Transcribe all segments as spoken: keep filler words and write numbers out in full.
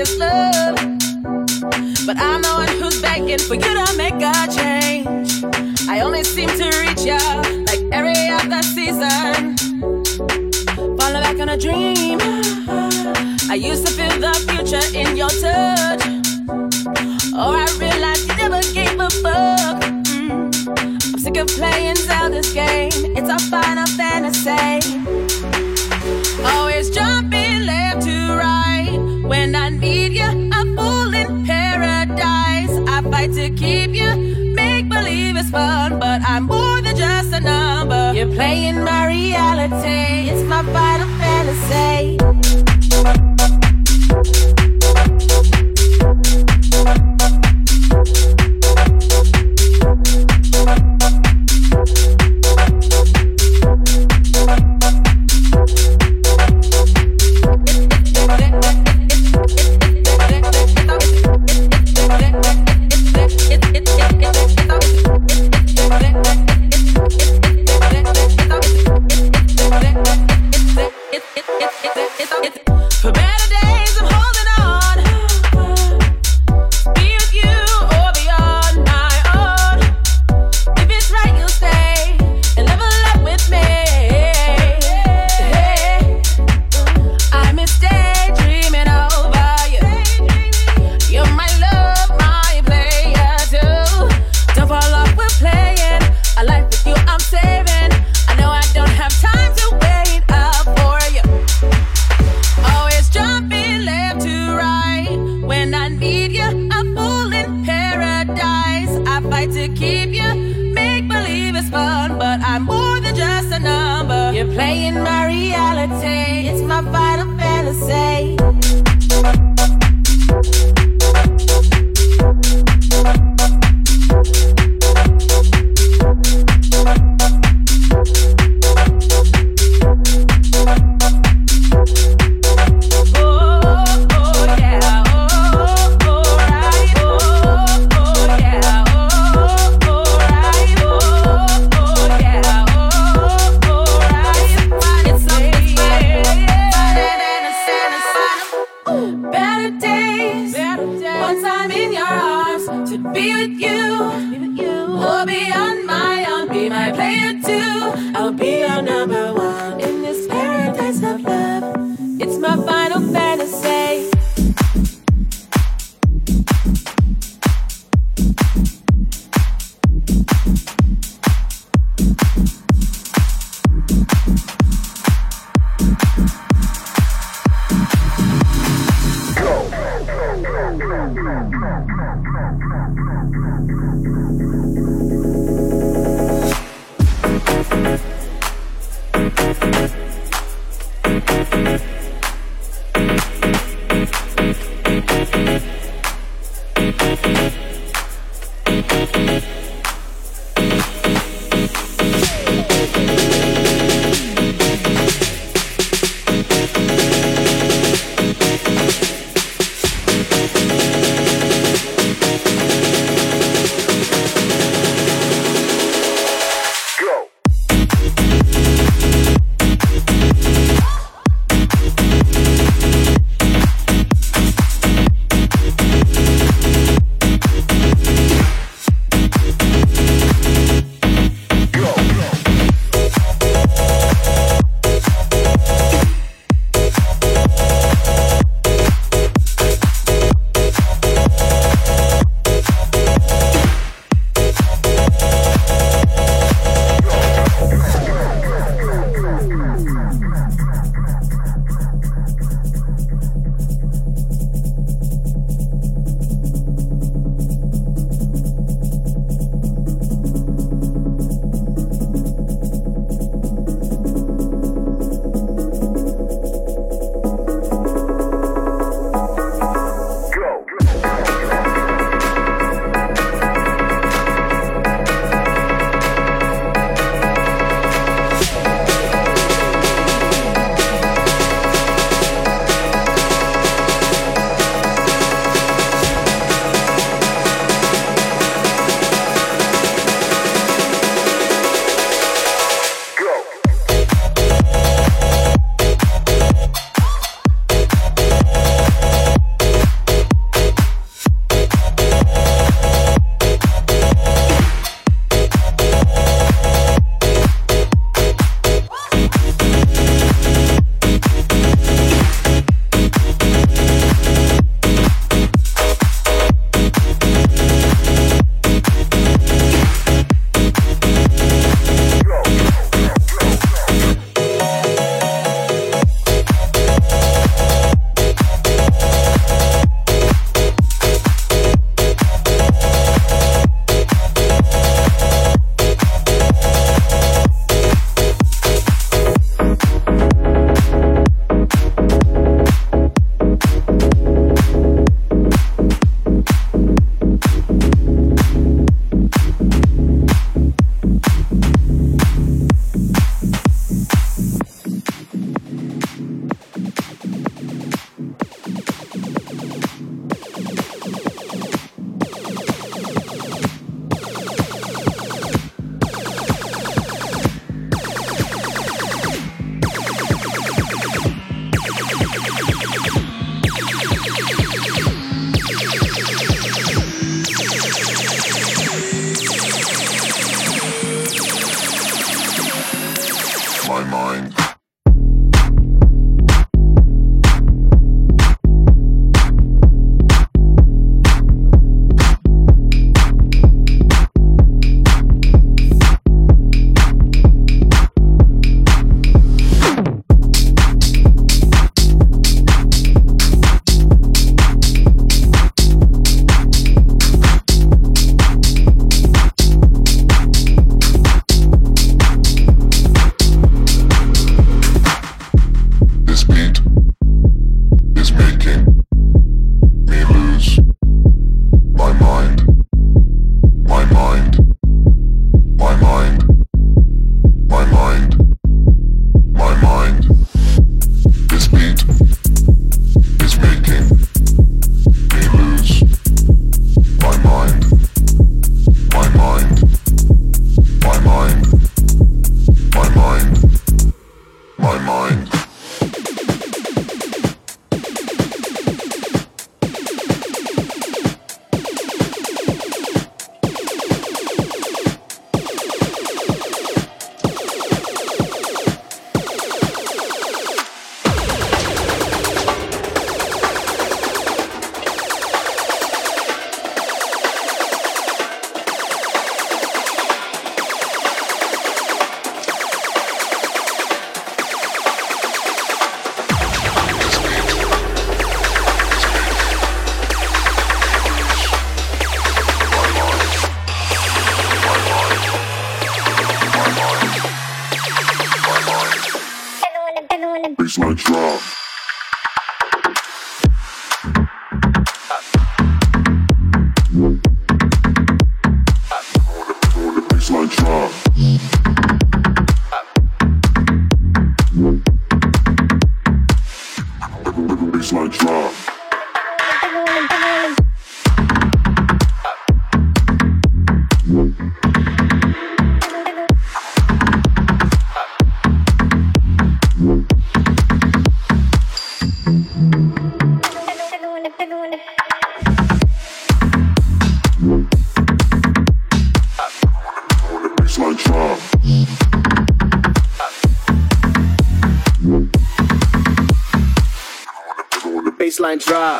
this love. But I'm the one who's begging for you to make a change. I only seem to reach ya like every other season. Falling back on a dream. I used to feel the future in your touch. Oh, I realized you never gave a fuck. mm. I'm sick of playing Zelda's game. It's a final fantasy. Always jumping left to right. When I need you, a fool in paradise. I fight to keep you. Make believe it's fun, but I'm more than just a number. You're playing my reality. It's my final fantasy. Baseline drop. Baseline drop. Baseline drop. Baseline drop.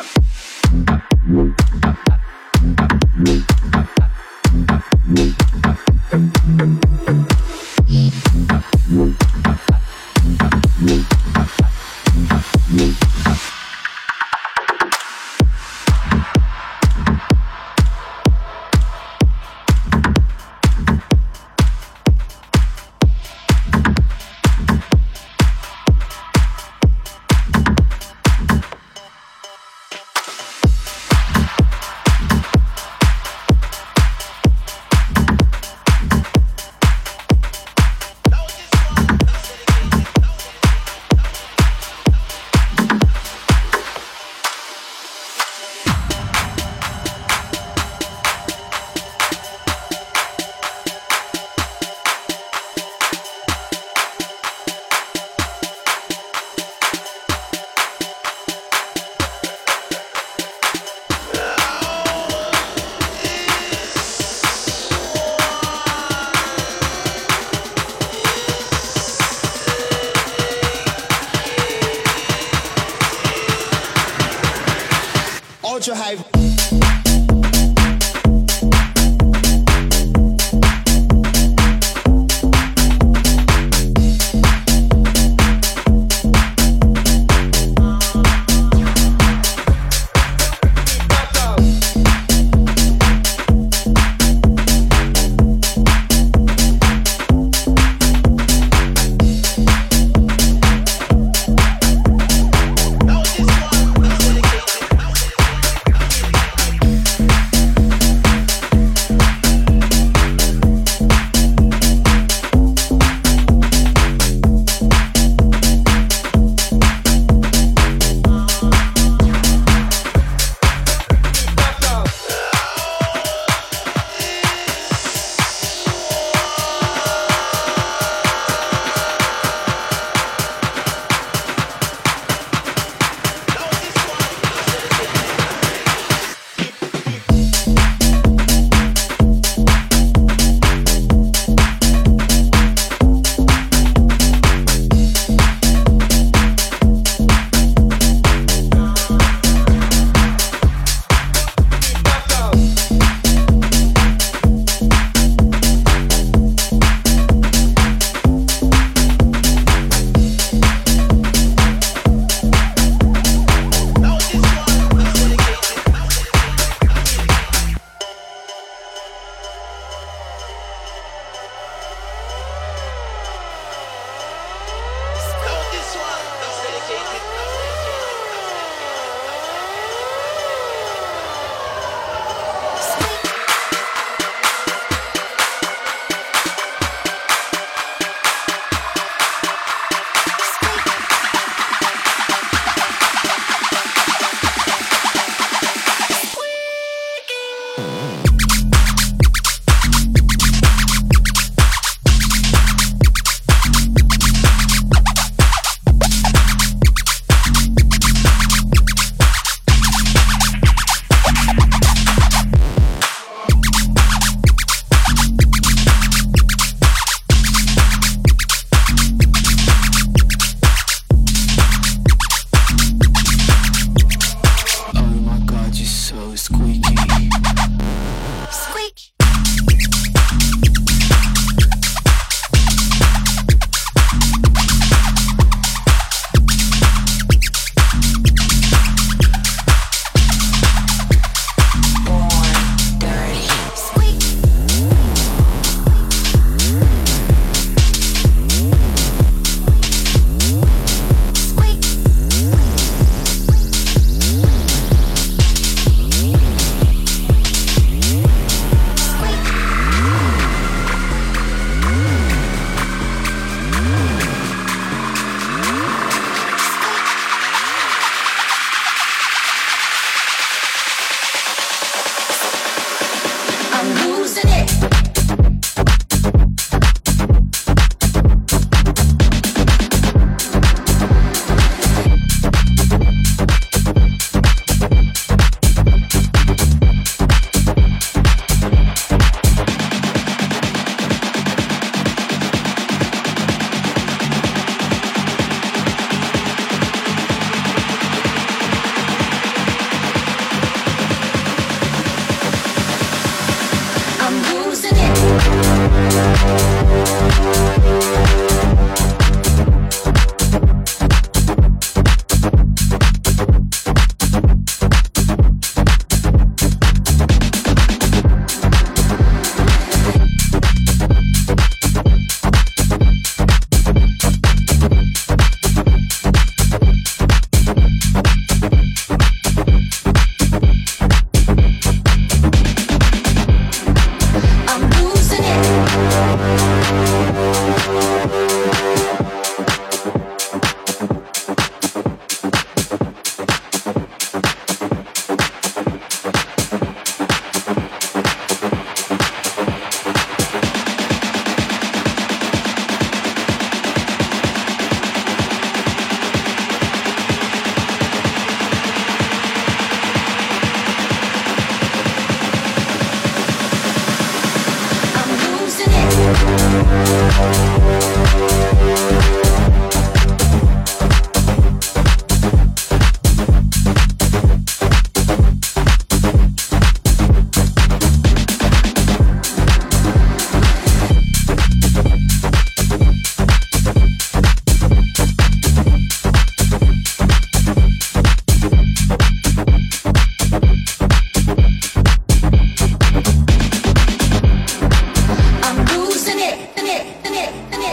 Ultra hype. I'm losing it, it, it, it.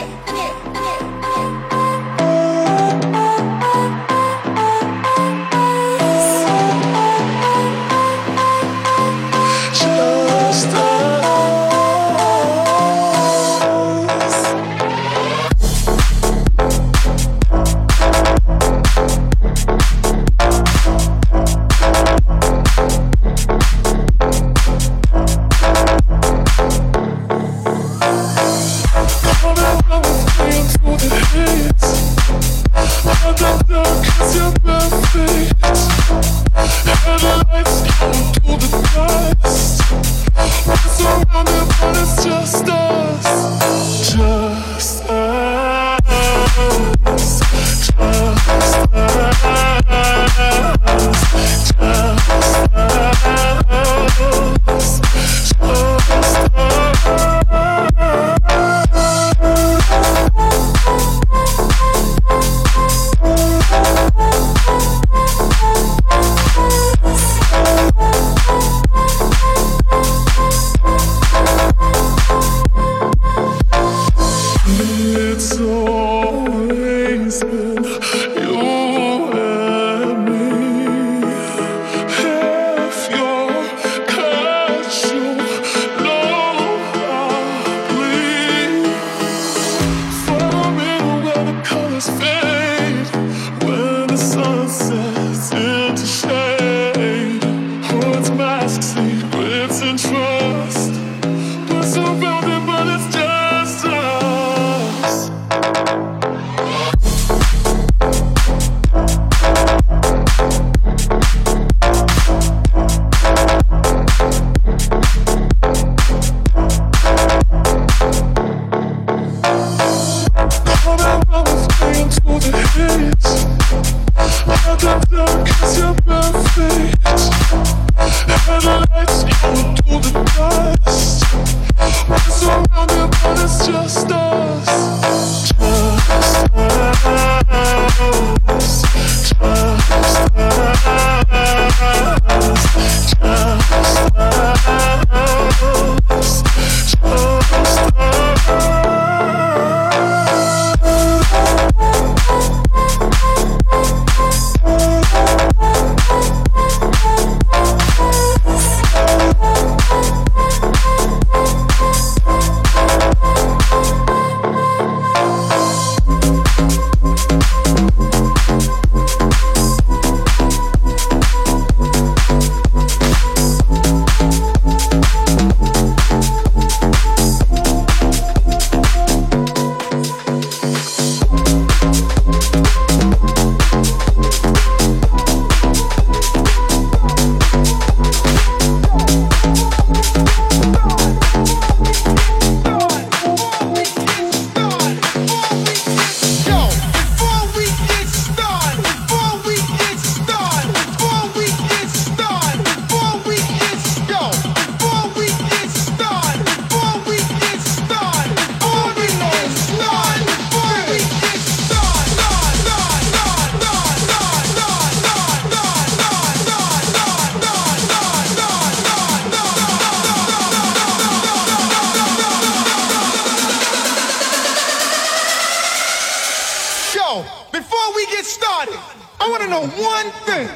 I wanna know one thing.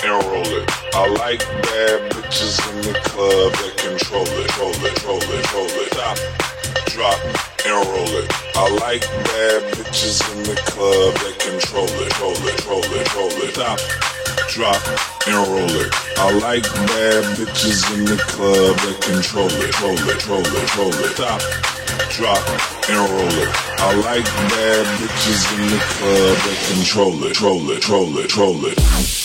and roll it. I like bad bitches in the club that control it, roll it, roll it, roll it. Stop, drop, and roll it. I like bad bitches in the club that control it, roll it, roll it, roll it. Stop, drop, and roll it. I like bad bitches in the club that control it, roll it, roll it, roll it. Stop, drop, and roll it. I like bad bitches in the club that control it, roll it, roll it, roll it.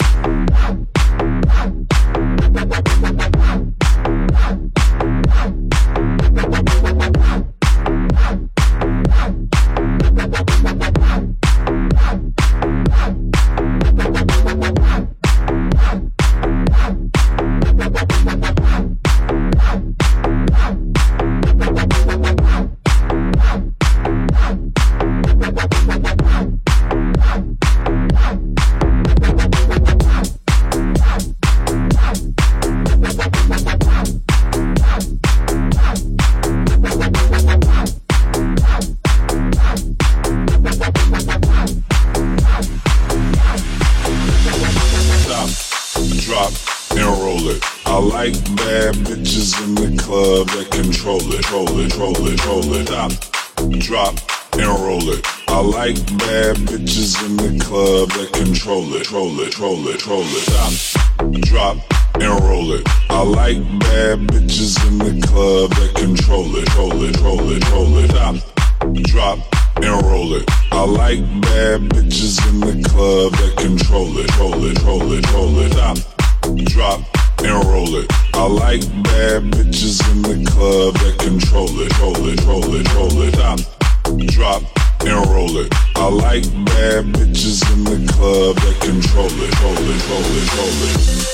Drop and roll it. I like bad bitches in the club that control it, roll it, roll it, roll it. Stop, drop and roll it. I like bad bitches in the club that control it, roll it, roll it, roll it. Stop, drop and roll it. I like bad bitches in the club that control it, roll it, roll it, roll it. Stop, drop and roll it. I like bad bitches in the club that control it, roll it, roll it, roll it. Stop, drop and roll it. I like bad bitches in the club that control it, roll it, roll it, roll it.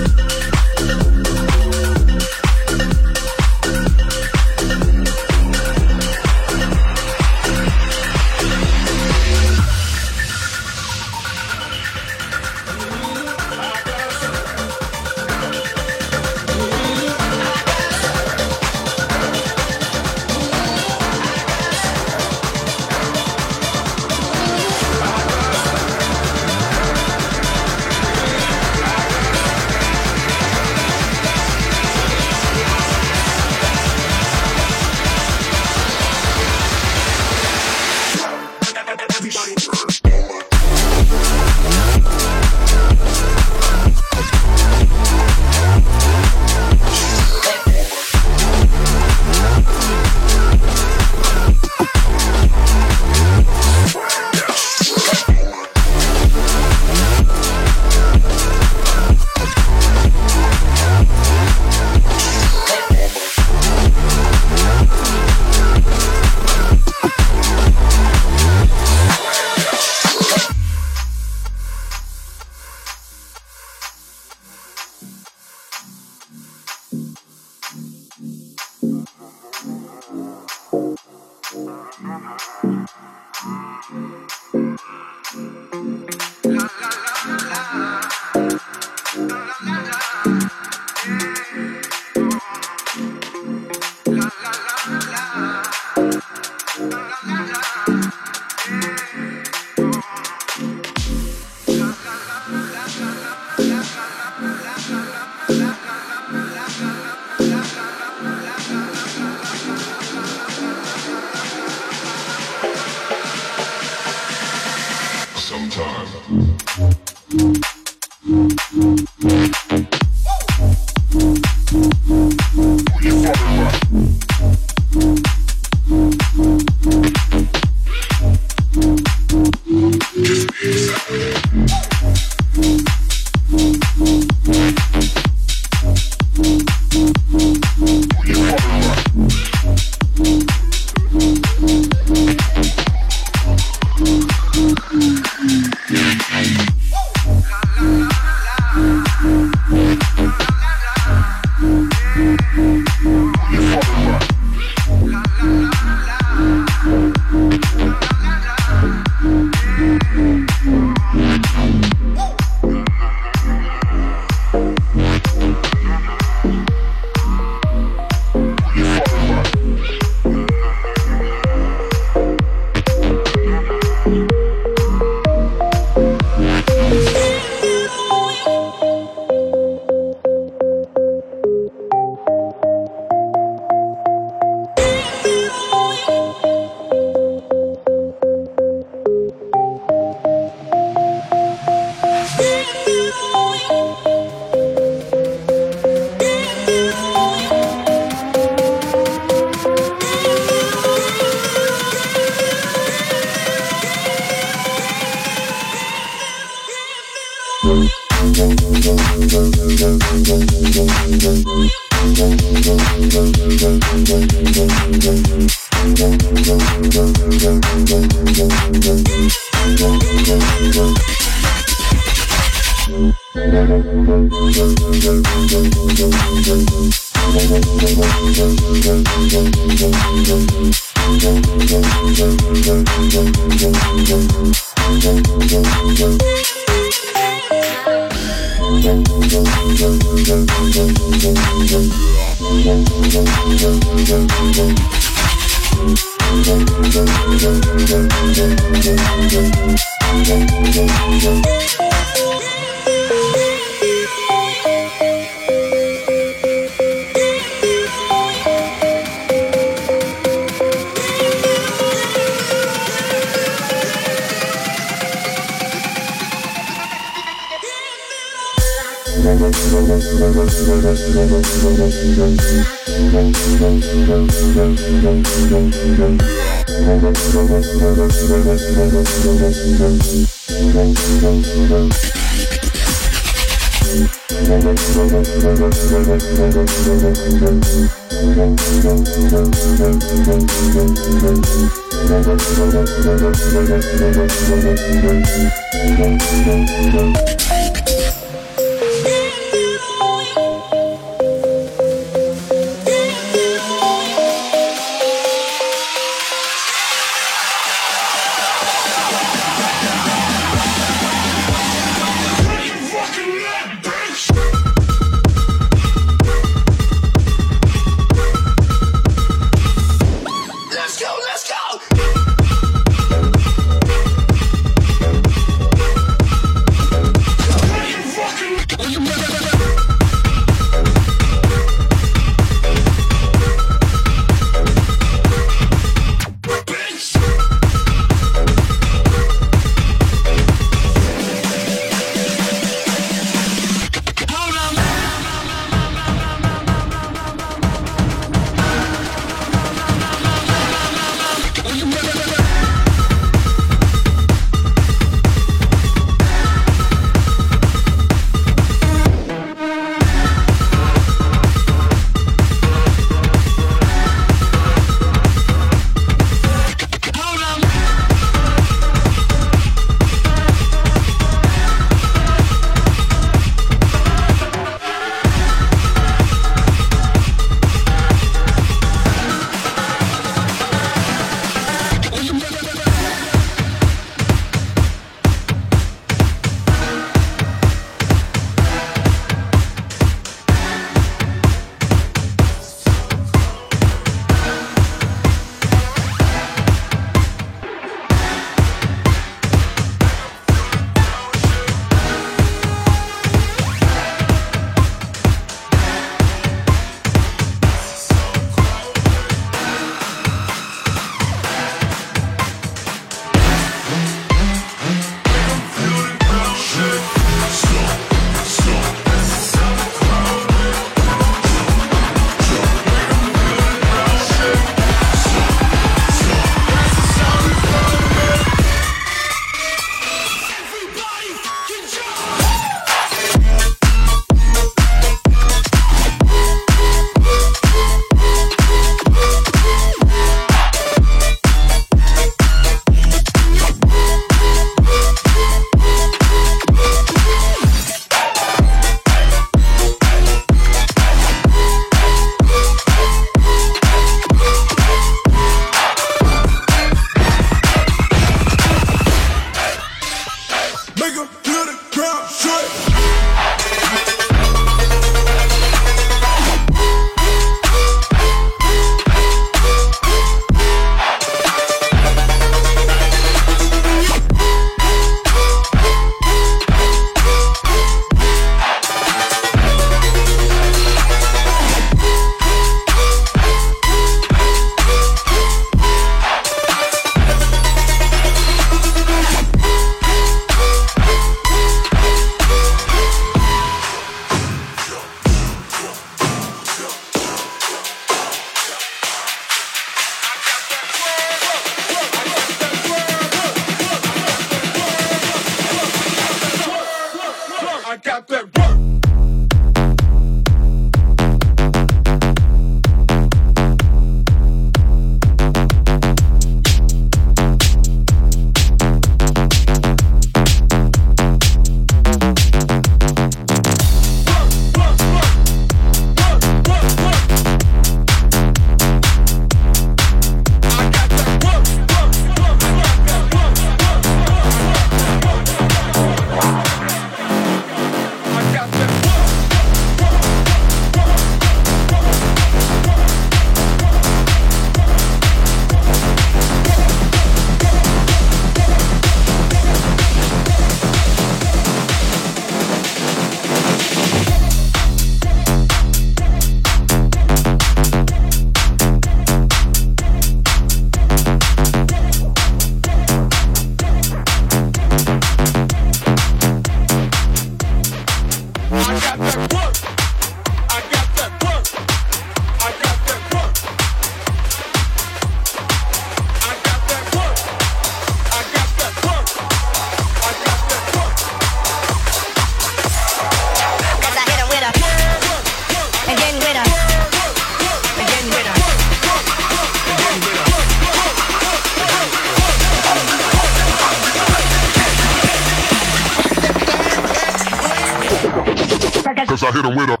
Cause I hit him with a.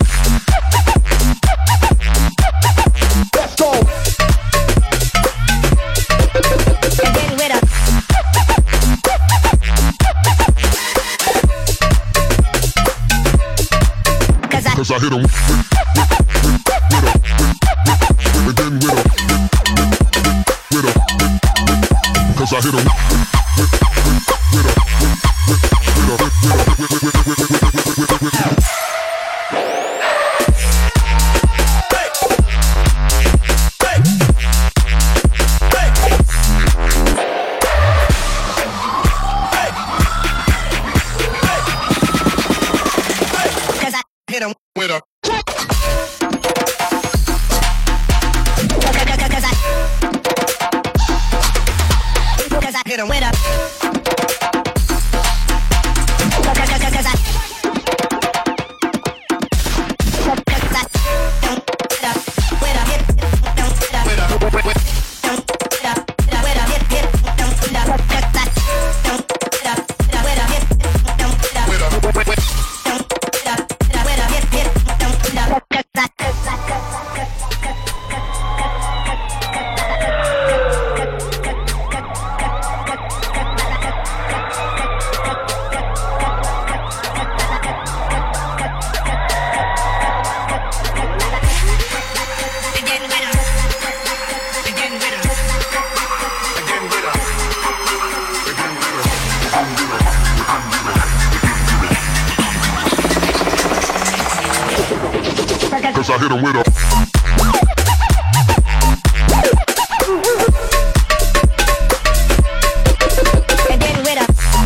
Let's go. Again with a. Cause I, Cause I hit him with, with, with, with a. Again with a. With a. Cause I hit him with, with, with a. With a. With a. With a. With a. With a. hit him with a. Cause I hit him with a. Cause I hit him with a. Again with a.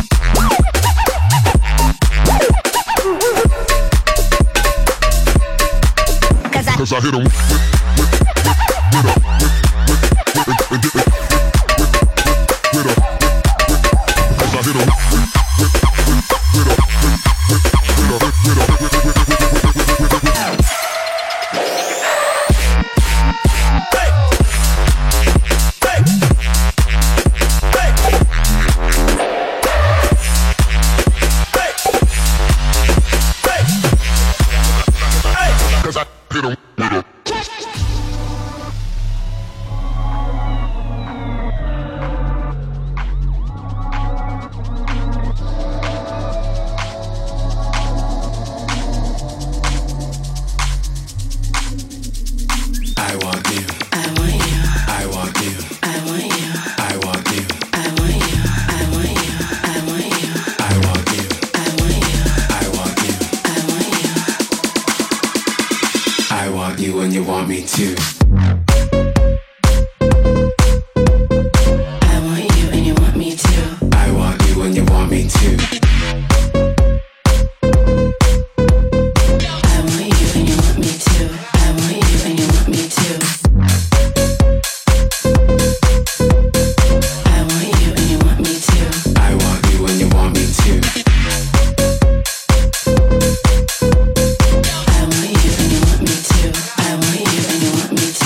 Cause I, Cause I hit him with, with, with, with a. With, with, with, with, with a. Cause I hit him with, with, with, with a. With, with, with a. With a. With a. With, with, with, with, with, with, with, with. Cause I hit him with a. I want you. I want you. I want you. I want you. I want you. I want you. I want you. I want you. I want you. I want you. I want you. I want you. I want you when you want me to. I want you and you want me to. I want you when you want me to. I want you and you want me to. I want you and you want me to. I want you and you want me to. I want you and you want me to. I want you and you want me to. I want you and you want me to.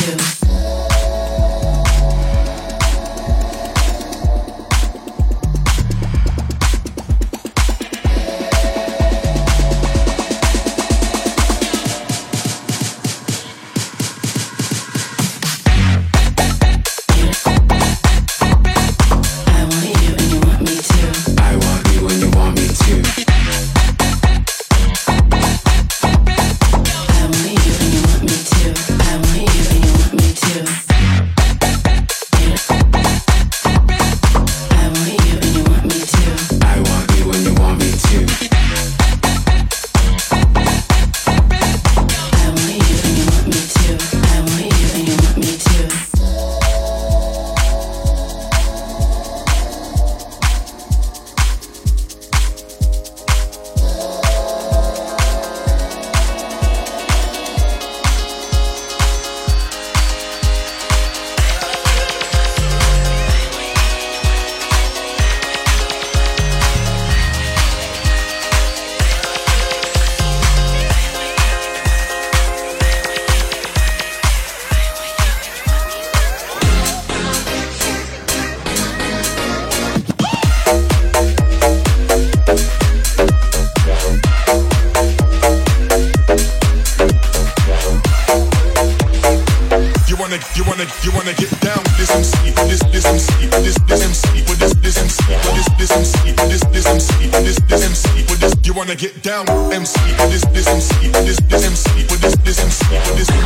this M C, this this M C, this this M C, with this. You wanna get down, M C, this this M C, this this M C, with this this M C, with this.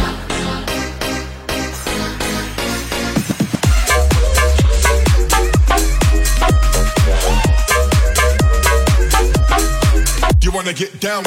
You wanna get down?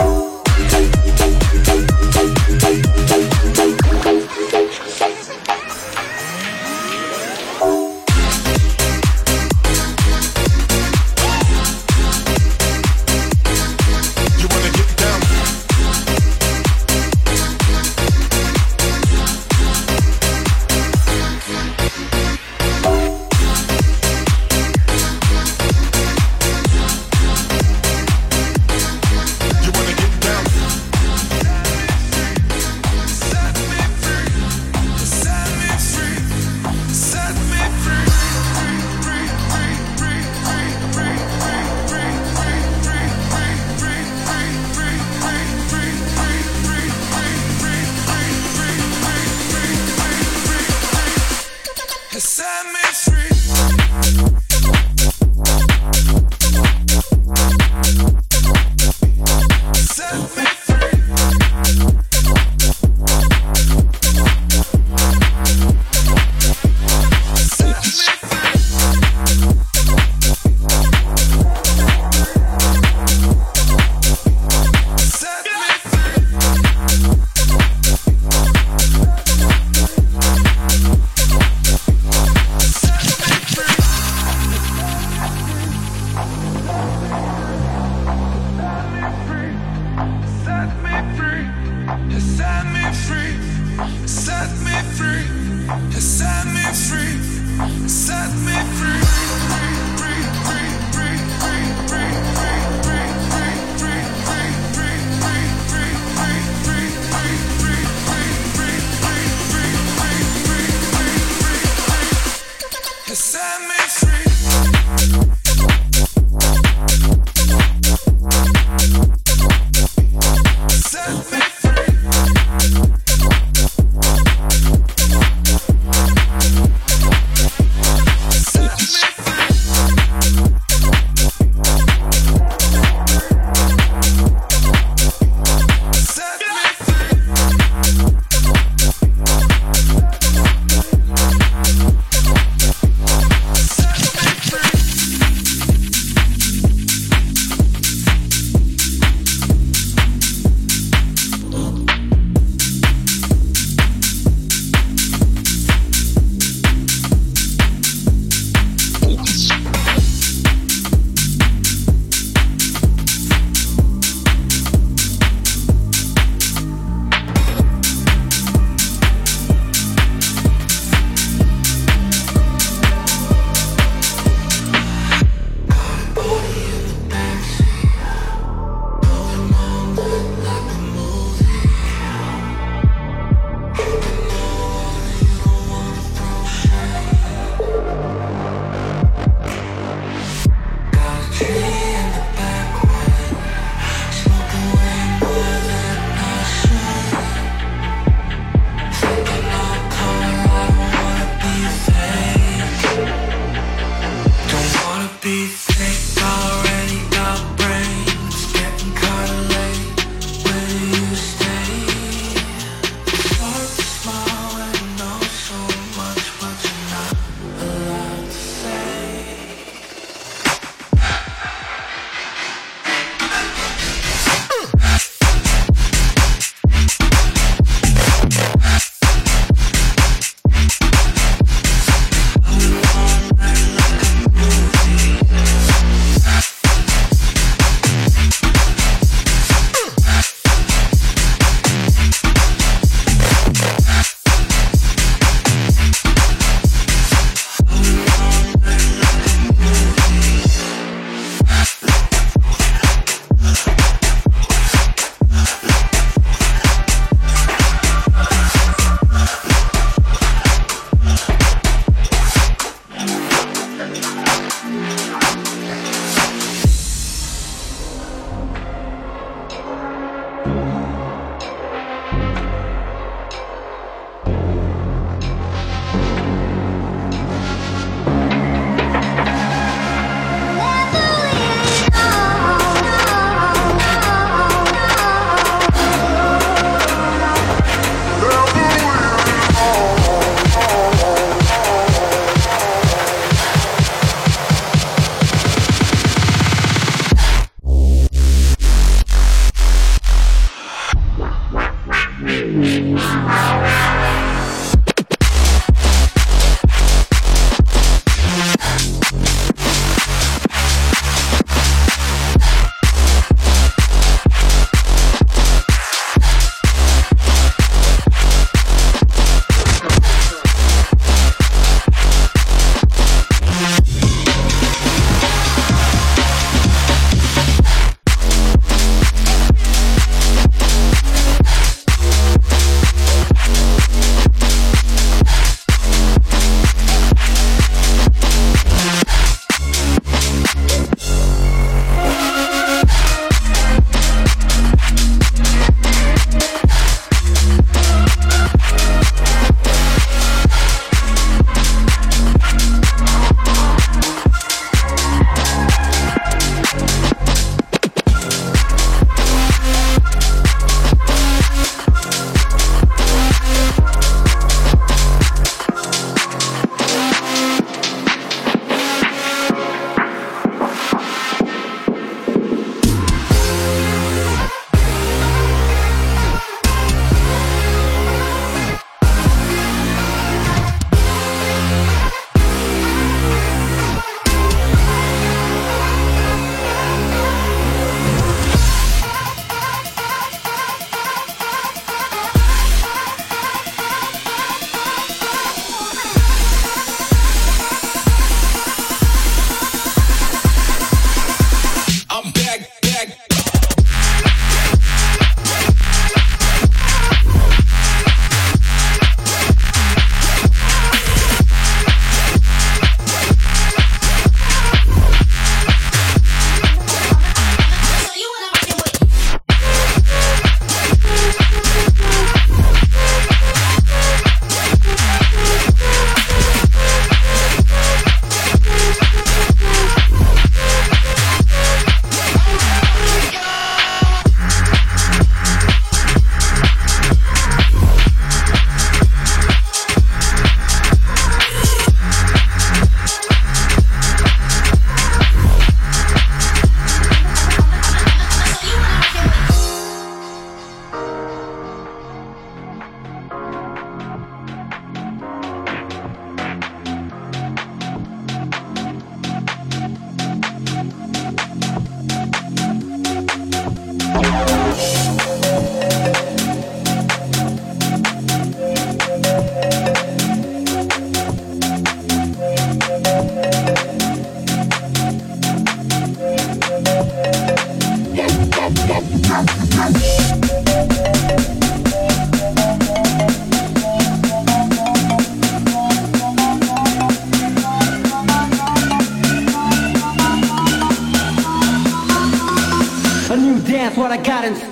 A new dance, what I got in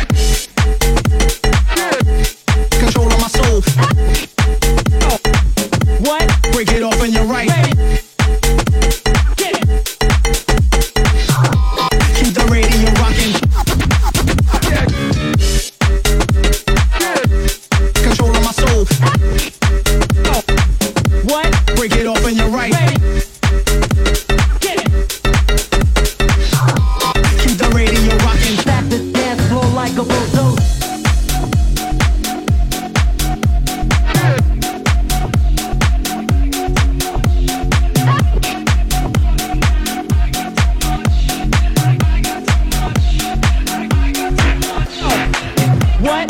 Control of my soul. what? Break it off and you're right. Get it. Keep the radio rocking. Control of my soul. What? Break it off and you're right. Get it. Keep the radio rocking. Back the dance floor like a bulldozer. What?